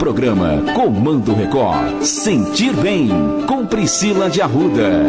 programa Comando Record. Sentir Bem, com Priscila de Arruda.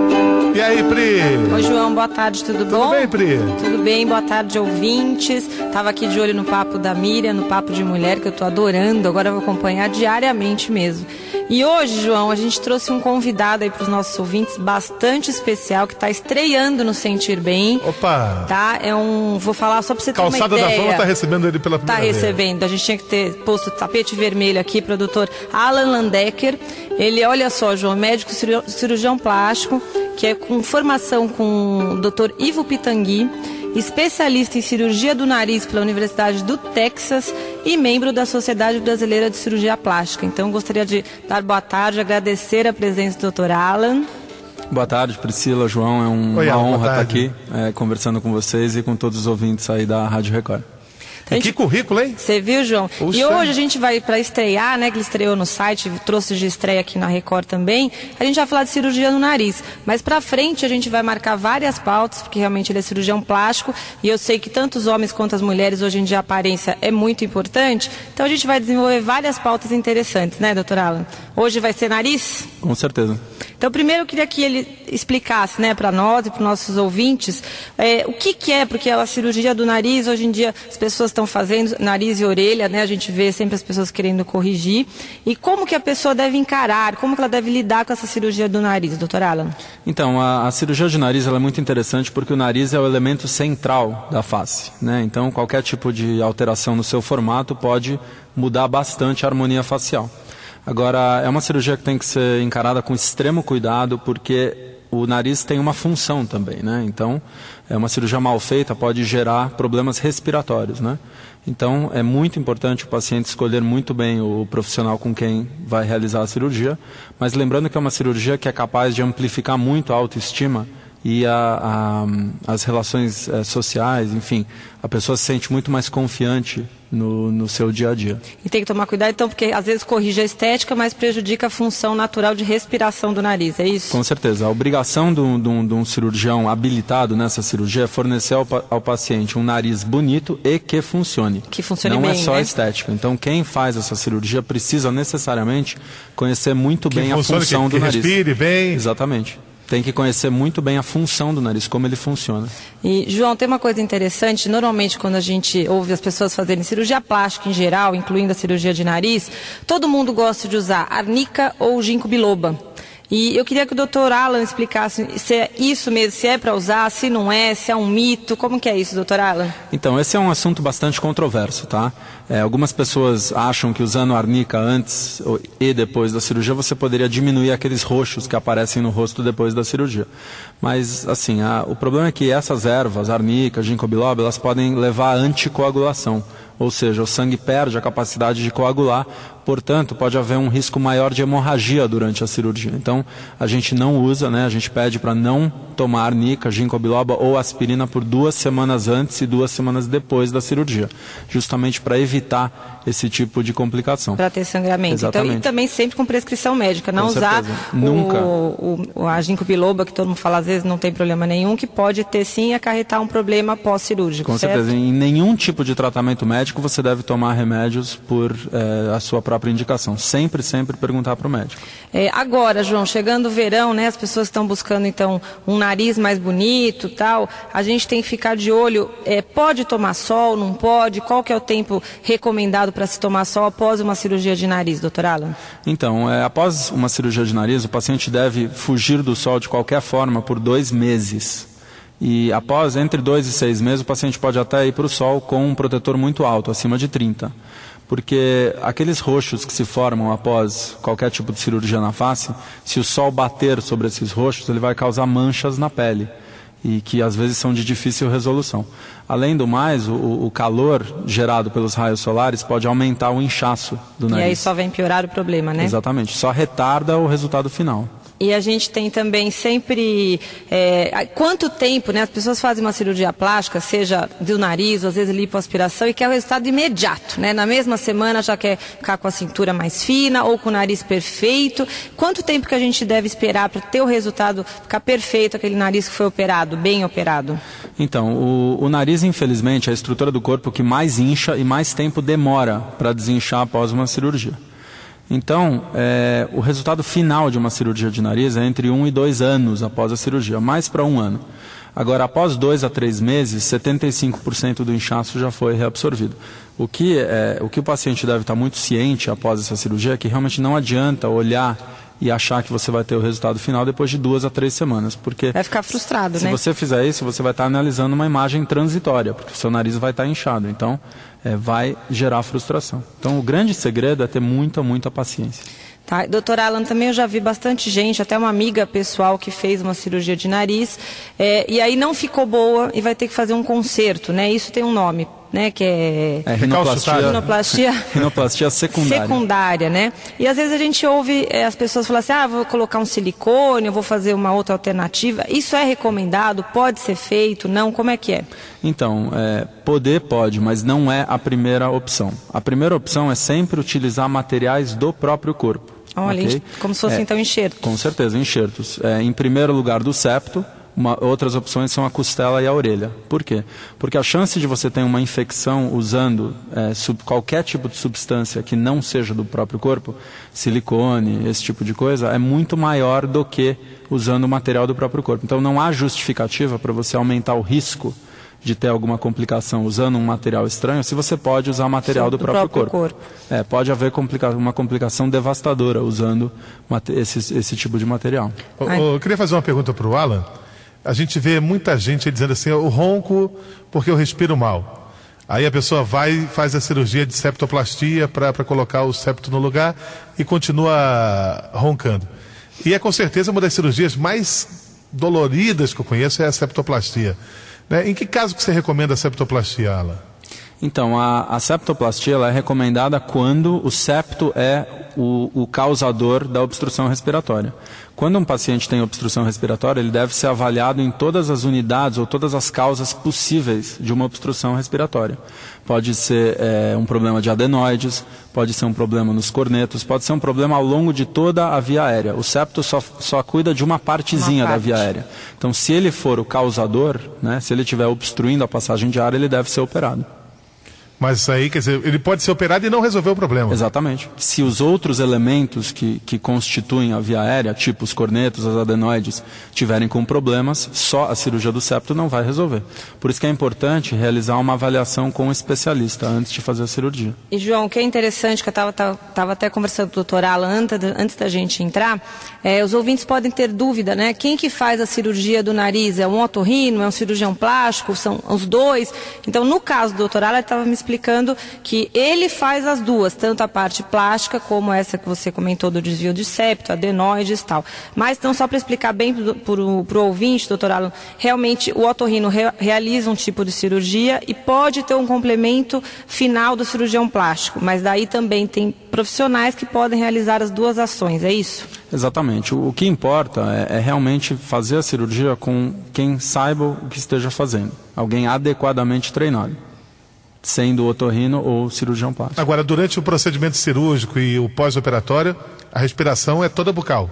E aí, Pri? Oi, João, boa tarde, tudo bom? Tudo bem, Pri? Tudo bem, boa tarde, ouvintes. Tava aqui de olho no papo da Miriam, no papo de mulher, que eu tô adorando. Agora eu vou acompanhar diariamente mesmo. E hoje, João, a gente trouxe um convidado aí para os nossos ouvintes bastante especial, que está estreando no Sentir Bem. Opa! Tá? Vou falar só para você ter uma ideia. Calçada da Fama está recebendo ele pela primeira vez. Está recebendo. A gente tinha que ter posto tapete vermelho aqui para o Dr. Alan Landecker. Ele, olha só, João, médico cirurgião plástico, que é com formação com o Dr. Ivo Pitangui, especialista em cirurgia do nariz pela Universidade do Texas e membro da Sociedade Brasileira de Cirurgia Plástica. Então, gostaria de dar boa tarde, agradecer a presença do Dr. Alan. Boa tarde, Priscila, João. É uma honra estar aqui conversando com vocês e com todos os ouvintes aí da Rádio Record. Que currículo, hein? Você viu, João? Puxa. E hoje a gente vai para estrear, né? Que ele estreou no site, trouxe de estreia aqui na Record também. A gente vai falar de cirurgia no nariz. Mas para frente a gente vai marcar várias pautas, porque realmente ele é cirurgião plástico. E eu sei que tanto os homens quanto as mulheres, hoje em dia, a aparência é muito importante. Então a gente vai desenvolver várias pautas interessantes, né, doutor Alan? Hoje vai ser nariz? Com certeza. Então, primeiro eu queria que ele explicasse, né, para nós e para os nossos ouvintes, o que é, porque a cirurgia do nariz, hoje em dia, as pessoas estão fazendo nariz e orelha, né, a gente vê sempre as pessoas querendo corrigir, e como que a pessoa deve encarar, como que ela deve lidar com essa cirurgia do nariz, doutor Alan? Então, a cirurgia de nariz ela é muito interessante porque o nariz é o elemento central da face, né, então qualquer tipo de alteração no seu formato pode mudar bastante a harmonia facial. Agora, é uma cirurgia que tem que ser encarada com extremo cuidado, porque o nariz tem uma função também, né? Então, uma cirurgia mal feita pode gerar problemas respiratórios, né? Então, é muito importante o paciente escolher muito bem o profissional com quem vai realizar a cirurgia, mas lembrando que é uma cirurgia que é capaz de amplificar muito a autoestima e as relações sociais, enfim, a pessoa se sente muito mais confiante no seu dia a dia. E tem que tomar cuidado, então, porque às vezes corrige a estética, mas prejudica a função natural de respiração do nariz, é isso? Com certeza. A obrigação de um cirurgião habilitado nessa cirurgia é fornecer ao paciente um nariz bonito e que funcione. Que funcione bem, não é só né? Estética. Então, quem faz essa cirurgia precisa necessariamente conhecer muito bem a função do nariz. Que respire bem. Exatamente. Tem que conhecer muito bem a função do nariz, como ele funciona. E, João, tem uma coisa interessante, normalmente quando a gente ouve as pessoas fazerem cirurgia plástica em geral, incluindo a cirurgia de nariz, todo mundo gosta de usar arnica ou ginkgo biloba. E eu queria que o doutor Alan explicasse se é isso mesmo, se é para usar, se não é, se é um mito, como que é isso, doutor Alan? Então, esse é um assunto bastante controverso, tá? Algumas pessoas acham que usando arnica antes e depois da cirurgia você poderia diminuir aqueles roxos que aparecem no rosto depois da cirurgia. Mas, assim, o problema é que essas ervas, arnica, ginkgo biloba, elas podem levar à anticoagulação. Ou seja, o sangue perde a capacidade de coagular, portanto, pode haver um risco maior de hemorragia durante a cirurgia. Então, a gente não usa, né? A gente pede para não tomar arnica, ginkgo biloba ou aspirina por 2 semanas antes e 2 semanas depois da cirurgia, justamente para evitar esse tipo de complicação. Para ter sangramento. Exatamente. Então, e também sempre com prescrição médica, não com usar Nunca. a ginkgo biloba, que todo mundo fala às vezes não tem problema nenhum, que pode ter sim acarretar um problema pós-cirúrgico. Com certo? certeza. Em nenhum tipo de tratamento médico você deve tomar remédios por a sua própria indicação. Sempre perguntar para o médico. Agora, João, chegando o verão, né, as pessoas estão buscando então um nariz mais bonito, tal. A gente tem que ficar de olho. Pode tomar sol, não pode? Qual que é o tempo recomendado para se tomar sol após uma cirurgia de nariz, doutor Alan? Então, após uma cirurgia de nariz, o paciente deve fugir do sol de qualquer forma por 2 meses. E após, entre 2 e 6 meses, o paciente pode até ir para o sol com um protetor muito alto, acima de 30. Porque aqueles roxos que se formam após qualquer tipo de cirurgia na face, se o sol bater sobre esses roxos, ele vai causar manchas na pele. E que às vezes são de difícil resolução. Além do mais, o calor gerado pelos raios solares pode aumentar o inchaço do nariz. E aí só vem piorar o problema, né? Exatamente, só retarda o resultado final. E a gente tem também sempre, quanto tempo, né? As pessoas fazem uma cirurgia plástica, seja do nariz, ou às vezes lipoaspiração, e quer o resultado imediato, né? Na mesma semana já quer ficar com a cintura mais fina ou com o nariz perfeito. Quanto tempo que a gente deve esperar para ter o resultado ficar perfeito, aquele nariz que foi operado, bem operado? Então, o nariz, infelizmente, é a estrutura do corpo que mais incha e mais tempo demora para desinchar após uma cirurgia. Então, o resultado final de uma cirurgia de nariz é entre 1 e 2 anos após a cirurgia, mais para 1 ano. Agora, após 2 a 3 meses, 75% do inchaço já foi reabsorvido. O que o paciente deve estar muito ciente após essa cirurgia é que realmente não adianta olhar e achar que você vai ter o resultado final depois de 2 a 3 semanas, porque vai ficar frustrado, né? Se você fizer isso, você vai estar analisando uma imagem transitória, porque o seu nariz vai estar inchado, então vai gerar frustração. Então o grande segredo é ter muita paciência. Tá, doutor Alan, também eu já vi bastante gente, até uma amiga pessoal que fez uma cirurgia de nariz, e aí não ficou boa e vai ter que fazer um conserto, né? Isso tem um nome, né? Que é rinoplastia secundária, né? E às vezes a gente ouve as pessoas falarem assim, vou colocar um silicone, eu vou fazer uma outra alternativa. Isso é recomendado? Pode ser feito? Não? Como é que é? Então, pode, mas não é a primeira opção. A primeira opção é sempre utilizar materiais do próprio corpo. Olha, okay? Como se fossem então enxertos. Com certeza, enxertos. Em primeiro lugar do septo, outras opções são a costela e a orelha. Por quê? Porque a chance de você ter uma infecção usando qualquer tipo de substância que não seja do próprio corpo, silicone, esse tipo de coisa, é muito maior do que usando o material do próprio corpo. Então não há justificativa para você aumentar o risco de ter alguma complicação usando um material estranho, se você pode usar material do próprio corpo. Pode haver uma complicação devastadora usando esse tipo de material. Eu queria fazer uma pergunta para o Alan. A gente vê muita gente dizendo assim, eu ronco porque eu respiro mal. Aí a pessoa vai e faz a cirurgia de septoplastia para colocar o septo no lugar e continua roncando. E com certeza uma das cirurgias mais doloridas que eu conheço é a septoplastia. Em que caso que você recomenda a septoplastia, Alan? Então, a septoplastia ela é recomendada quando o septo é o causador da obstrução respiratória. Quando um paciente tem obstrução respiratória, ele deve ser avaliado em todas as unidades ou todas as causas possíveis de uma obstrução respiratória. Pode ser um problema de adenoides, pode ser um problema nos cornetos, pode ser um problema ao longo de toda a via aérea. O septo só cuida de uma partezinha da via aérea. Então, se ele for o causador, se ele estiver obstruindo a passagem de ar, ele deve ser operado. Mas isso aí, quer dizer, ele pode ser operado e não resolver o problema. Exatamente. Se os outros elementos que constituem a via aérea, tipo os cornetos, as adenoides, tiverem com problemas, só a cirurgia do septo não vai resolver. Por isso que é importante realizar uma avaliação com um especialista antes de fazer a cirurgia. E, João, o que é interessante, que eu estava até conversando com o doutor Alan antes da gente entrar, os ouvintes podem ter dúvida, né? Quem que faz a cirurgia do nariz? É um otorrino? É um cirurgião plástico? São os dois? Então, no caso do doutor Alan, ele estava me explicando que ele faz as duas, tanto a parte plástica como essa que você comentou do desvio de septo, adenoides e tal. Mas então, só para explicar bem para o ouvinte, doutor Alan, realmente o otorrino realiza um tipo de cirurgia e pode ter um complemento final do cirurgião plástico, mas daí também tem profissionais que podem realizar as duas ações, é isso? Exatamente. O que importa é realmente fazer a cirurgia com quem saiba o que esteja fazendo, alguém adequadamente treinado, sendo otorrino ou cirurgião plástico. Agora, durante o procedimento cirúrgico e o pós-operatório, a respiração é toda bucal.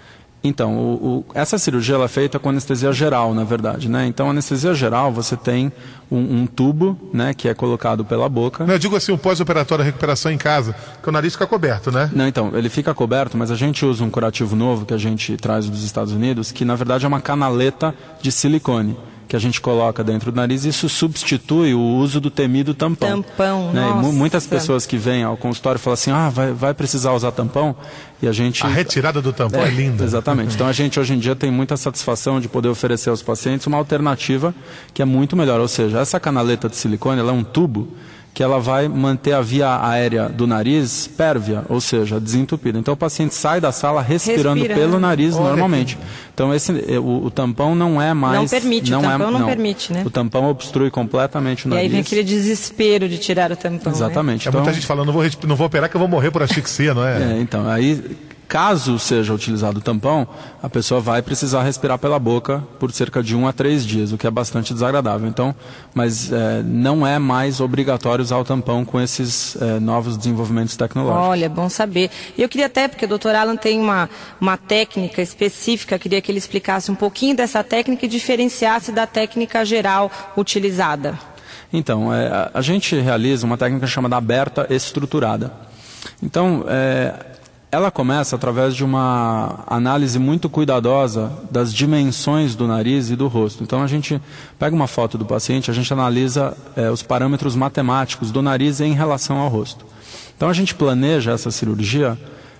Então, essa cirurgia ela é feita com anestesia geral, na verdade, né? Então, anestesia geral, você tem um tubo, né, que é colocado pela boca. Não, eu digo assim, o pós-operatório, a recuperação em casa, que o nariz fica coberto, né? Não, então, ele fica coberto, mas a gente usa um curativo novo que a gente traz dos Estados Unidos, que na verdade é uma canaleta de silicone que a gente coloca dentro do nariz, e isso substitui o uso do temido tampão. Tampão, né? Nossa. E muitas pessoas que vêm ao consultório falam assim, vai precisar usar tampão, e a gente... A retirada do tampão é linda. Exatamente. Então a gente hoje em dia tem muita satisfação de poder oferecer aos pacientes uma alternativa que é muito melhor, ou seja, essa canaleta de silicone, ela é um tubo que ela vai manter a via aérea do nariz pérvia, ou seja, desentupida. Então o paciente sai da sala respirando pelo nariz normalmente. Então o tampão não é mais... Não permite, o tampão não permite, né? O tampão obstrui completamente o nariz. E aí vem aquele desespero de tirar o tampão, exatamente. Né? Então, muita gente falando, não vou operar que eu vou morrer por asfixia, não é? Então, aí... Caso seja utilizado o tampão, a pessoa vai precisar respirar pela boca por cerca de 1 a 3 dias, o que é bastante desagradável. Então, mas não é mais obrigatório usar o tampão com esses novos desenvolvimentos tecnológicos. Olha, bom saber. E eu queria até, porque o Dr. Alan tem uma técnica específica, queria que ele explicasse um pouquinho dessa técnica e diferenciasse da técnica geral utilizada. Então, a gente realiza uma técnica chamada aberta estruturada. Então, Ela começa através de uma análise muito cuidadosa das dimensões do nariz e do rosto. Então a gente pega uma foto do paciente, a gente analisa os parâmetros matemáticos do nariz em relação ao rosto. Então a gente planeja essa cirurgia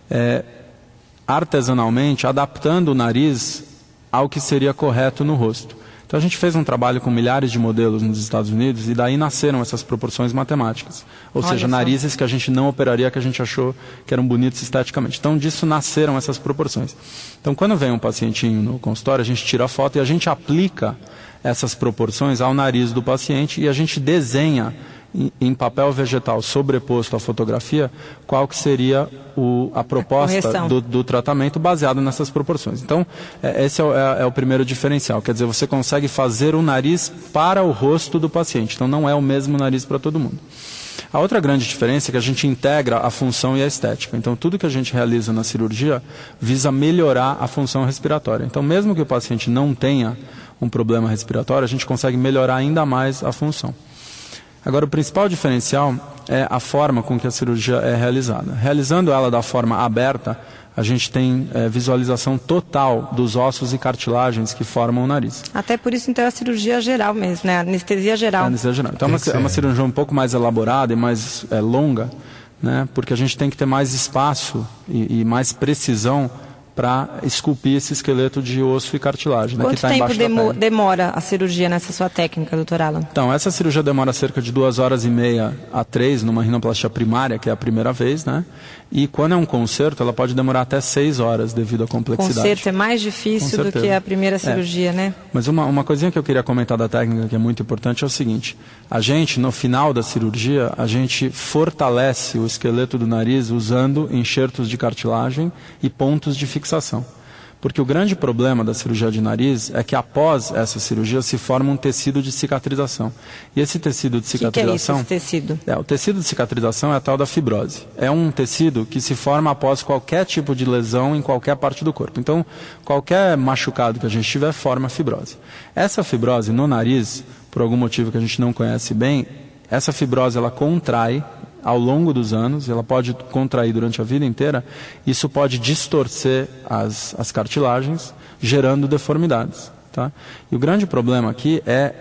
artesanalmente, adaptando o nariz ao que seria correto no rosto. Então a gente fez um trabalho com milhares de modelos nos Estados Unidos e daí nasceram essas proporções matemáticas. Ou seja, narizes que a gente não operaria, que a gente achou que eram bonitos esteticamente. Então disso nasceram essas proporções. Então quando vem um pacientinho no consultório, a gente tira a foto e a gente aplica essas proporções ao nariz do paciente e a gente desenha em papel vegetal sobreposto à fotografia qual que seria a proposta do tratamento baseado nessas proporções. Então, esse é o primeiro diferencial. Quer dizer, você consegue fazer o nariz para o rosto do paciente. Então, não é o mesmo nariz para todo mundo. A outra grande diferença é que a gente integra a função e a estética. Então, tudo que a gente realiza na cirurgia visa melhorar a função respiratória. Então, mesmo que o paciente não tenha um problema respiratório, a gente consegue melhorar ainda mais a função. Agora, o principal diferencial é a forma com que a cirurgia é realizada. Realizando ela da forma aberta, a gente tem visualização total dos ossos e cartilagens que formam o nariz. Até por isso, então, é a cirurgia geral mesmo, né? Anestesia geral. Anestesia geral. Então, é uma cirurgia um pouco mais elaborada e mais longa, né? Porque a gente tem que ter mais espaço e mais precisão para esculpir esse esqueleto de osso e cartilagem. Quanto tempo demora a cirurgia nessa sua técnica, Dr. Alan? Então, essa cirurgia demora cerca de 2h30 a 3 numa rinoplastia primária, que é a primeira vez, né? E quando é um conserto, ela pode demorar até 6 horas devido à complexidade. O conserto é mais difícil do que a primeira cirurgia, né? Mas uma coisinha que eu queria comentar da técnica que é muito importante é o seguinte: a gente, no final da cirurgia, a gente fortalece o esqueleto do nariz usando enxertos de cartilagem e pontos de fixação. Porque o grande problema da cirurgia de nariz é que após essa cirurgia se forma um tecido de cicatrização. E esse tecido de cicatrização... O que é isso, esse tecido? O tecido de cicatrização é a tal da fibrose. É um tecido que se forma após qualquer tipo de lesão em qualquer parte do corpo. Então, qualquer machucado que a gente tiver forma fibrose. Essa fibrose no nariz, por algum motivo que a gente não conhece bem, essa fibrose ela contrai ao longo dos anos, ela pode contrair durante a vida inteira, isso pode distorcer as cartilagens, gerando deformidades. Tá? E o grande problema aqui é,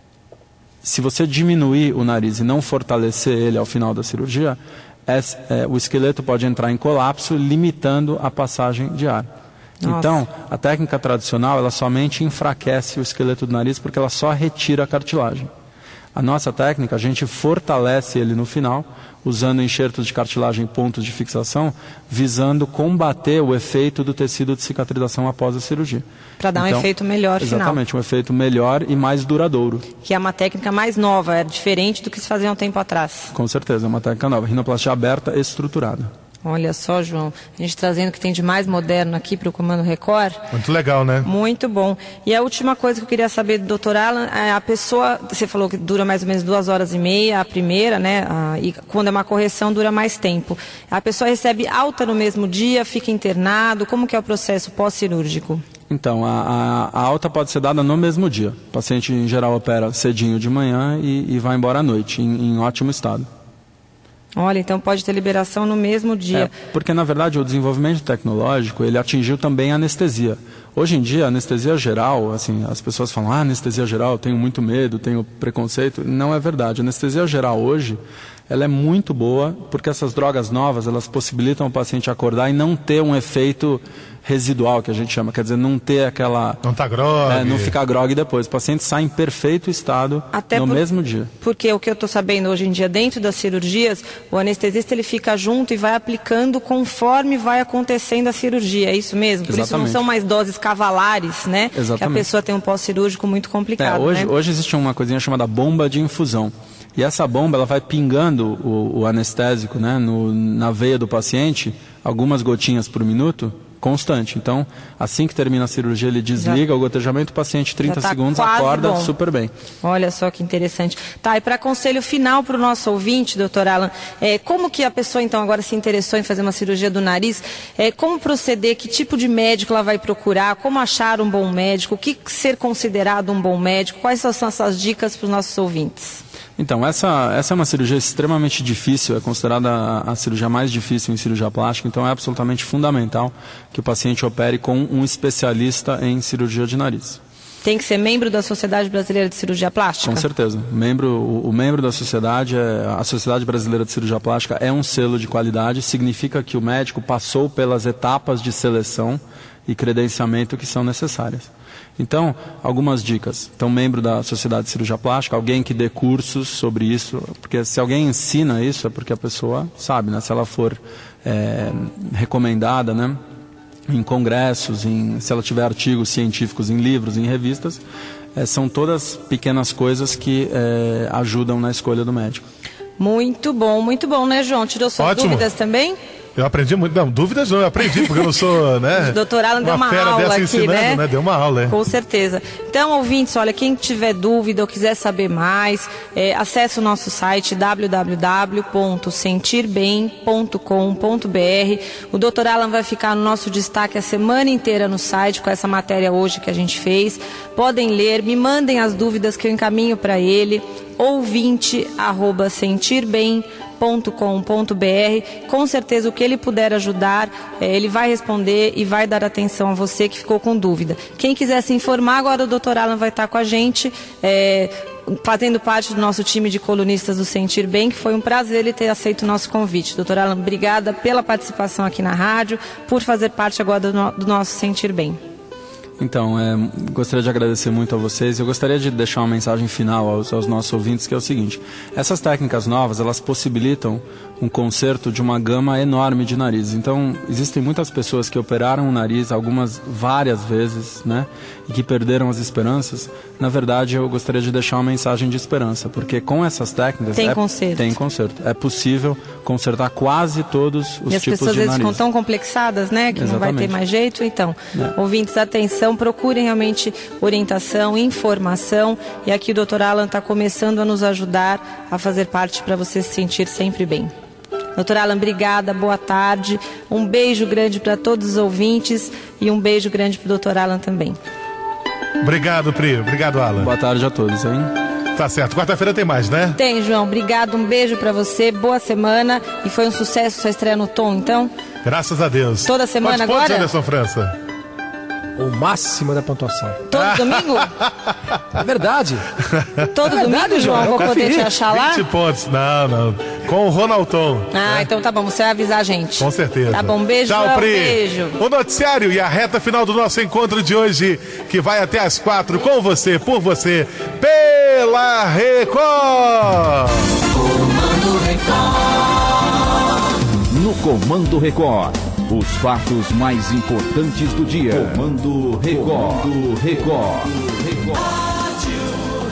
se você diminuir o nariz e não fortalecer ele ao final da cirurgia, o esqueleto pode entrar em colapso, limitando a passagem de ar. Nossa. Então, a técnica tradicional, ela somente enfraquece o esqueleto do nariz, porque ela só retira a cartilagem. A nossa técnica, a gente fortalece ele no final, usando enxertos de cartilagem e pontos de fixação, visando combater o efeito do tecido de cicatrização após a cirurgia. Para dar um efeito melhor final. Exatamente, um efeito melhor e mais duradouro. Que é uma técnica mais nova, é diferente do que se fazia há um tempo atrás. Com certeza, é uma técnica nova, rinoplastia aberta e estruturada. Olha só, João, a gente trazendo o que tem de mais moderno aqui para o Comando Record. Muito legal, né? Muito bom. E a última coisa que eu queria saber do Dr. Alan, a pessoa, você falou que dura mais ou menos 2h30, a primeira, né? E quando é uma correção dura mais tempo. A pessoa recebe alta no mesmo dia, fica internado, como que é o processo pós-cirúrgico? Então, a alta pode ser dada no mesmo dia. O paciente, em geral, opera cedinho de manhã e vai embora à noite, em ótimo estado. Olha, então pode ter liberação no mesmo dia. Porque, na verdade, o desenvolvimento tecnológico, ele atingiu também a anestesia. Hoje em dia, a anestesia geral, assim, as pessoas falam, anestesia geral, tenho muito medo, tenho preconceito. Não é verdade. A anestesia geral hoje, ela é muito boa, porque essas drogas novas, elas possibilitam o paciente acordar e não ter um efeito residual, que a gente chama, quer dizer, não ter aquela... Não tá grogue. Não ficar grogue depois. O paciente sai em perfeito estado no mesmo dia. Porque o que eu estou sabendo hoje em dia, dentro das cirurgias, o anestesista ele fica junto e vai aplicando conforme vai acontecendo a cirurgia, é isso mesmo? Por Exatamente. Isso não são mais doses cavalares, né? Exatamente. Que a pessoa tem um pós-cirúrgico muito complicado, hoje existe uma coisinha chamada bomba de infusão. E essa bomba, ela vai pingando o anestésico, né, na veia do paciente, algumas gotinhas por minuto, constante. Então, assim que termina a cirurgia, ele desliga o gotejamento, o paciente 30 segundos acorda super bem. Olha só que interessante. Tá, e para conselho final para o nosso ouvinte, doutor Alan, como que a pessoa então agora se interessou em fazer uma cirurgia do nariz, como proceder, que tipo de médico ela vai procurar, como achar um bom médico, o que ser considerado um bom médico, quais são essas dicas para os nossos ouvintes? Então, essa é uma cirurgia extremamente difícil, é considerada a cirurgia mais difícil em cirurgia plástica, então é absolutamente fundamental que o paciente opere com um especialista em cirurgia de nariz. Tem que ser membro da Sociedade Brasileira de Cirurgia Plástica? Com certeza. O membro da sociedade, a Sociedade Brasileira de Cirurgia Plástica é um selo de qualidade, significa que o médico passou pelas etapas de seleção e credenciamento que são necessárias. Então, algumas dicas. Então, membro da Sociedade de Cirurgia Plástica, alguém que dê cursos sobre isso, porque se alguém ensina isso é porque a pessoa sabe, né? Se ela for recomendada, né? Em congressos, se ela tiver artigos científicos em livros, em revistas, são todas pequenas coisas que ajudam na escolha do médico. Muito bom, né, João? Tirou suas dúvidas também? Eu aprendi muito, não, dúvidas não, eu aprendi, porque eu não sou, né? O doutor Alan deu uma aula aqui, ensinando, né? Deu uma aula, Com certeza. Então, ouvintes, olha, quem tiver dúvida ou quiser saber mais, acesse o nosso site www.sentirbem.com.br. O doutor Alan vai ficar no nosso destaque a semana inteira no site, com essa matéria hoje que a gente fez. Podem ler, me mandem as dúvidas que eu encaminho para ele, ouvinte@sentirbem.com.br. Com certeza o que ele puder ajudar, ele vai responder e vai dar atenção a você que ficou com dúvida. Quem quiser se informar, agora o Dr. Alan vai estar com a gente, fazendo parte do nosso time de colunistas do Sentir Bem, que foi um prazer ele ter aceito o nosso convite. Dr. Alan, obrigada pela participação aqui na rádio, por fazer parte agora do nosso Sentir Bem. Então, gostaria de agradecer muito a vocês. Eu gostaria de deixar uma mensagem final aos nossos ouvintes, que é o seguinte: essas técnicas novas, elas possibilitam um conserto de uma gama enorme de narizes. Então, existem muitas pessoas que operaram o nariz, algumas várias vezes, né, e que perderam as esperanças. Na verdade, eu gostaria de deixar uma mensagem de esperança, porque com essas técnicas tem conserto. É possível consertar quase todos os tipos de nariz. E as pessoas às vezes ficam tão complexadas, né, que Exatamente. Não vai ter mais jeito. Então, ouvintes, atenção, procurem realmente orientação, informação. E aqui o Dr. Alan está começando a nos ajudar a fazer parte para você se sentir sempre bem. Dr. Alan, obrigada, boa tarde. Um beijo grande para todos os ouvintes e um beijo grande para o Dr. Alan também. Obrigado, Pri. Obrigado, Alan. Boa tarde a todos, hein? Tá certo. Quarta-feira tem mais, né? Tem, João. Obrigado, um beijo para você. Boa semana. E foi um sucesso sua estreia no Tom, então? Graças a Deus. Toda semana agora? Quantos pontos, Anderson França? O máximo da pontuação. Todo domingo? É verdade. Todo domingo, João? Vou poder te achar lá? 20 pontos. Não. Com o Ronaldton. Então tá bom. Você vai avisar a gente. Com certeza. Tá bom. Beijo, Tchau, João. Pri. Beijo. O noticiário e a reta final do nosso encontro de hoje, que vai até às 4, com você, por você, pela Record. Comando Record. No Comando Record. Os fatos mais importantes do dia. Comando Record. Comando Record. Rádio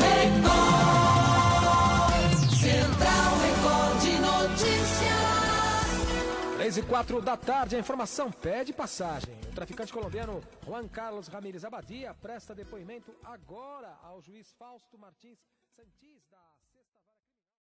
Record. Central Record de Notícias. 3:04 da tarde, a informação pede passagem. O traficante colombiano Juan Carlos Ramírez Abadia presta depoimento agora ao juiz Fausto Martins Santiz da